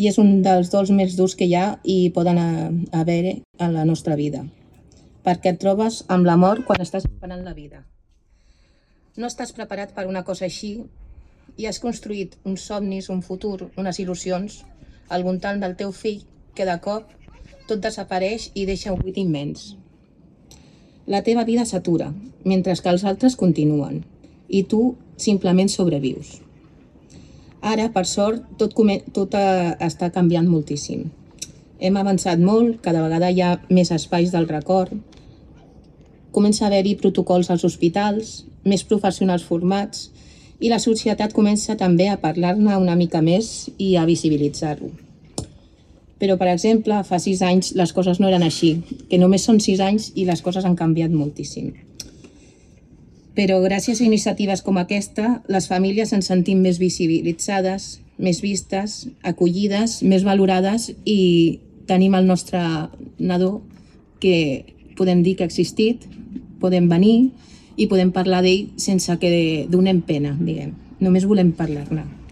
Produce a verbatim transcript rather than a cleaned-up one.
i és un dels dols més durs que hi ha i poden haver a la nostra vida, perquè et trobes amb la mort quan estàs esperant la vida. No estàs preparat per una cosa així i has construït uns somnis, un futur, unes il·lusions al voltant del teu fill que de cop tot desapareix i deixa un buit immens. La teva vida s'atura, mentre que els altres continuen, i tu simplement sobrevius. Ara, per sort, tot, tot està canviant moltíssim. Hem avançat molt, cada vegada hi ha més espais del record, comença a haver-hi protocols als hospitals, més professionals formats, i la societat comença també a parlar-ne una mica més i a visibilitzar-ho. Però, per exemple, fa sis anys les coses no eren així, que només són sis anys i les coses han canviat moltíssim. Però gràcies a iniciatives com aquesta, les famílies ens sentim més visibilitzades, més vistes, acollides, més valorades i tenim el nostre nadó que podem dir que ha existit, podem venir i podem parlar d'ell sense que donem pena, diguem. Només volem parlar-ne.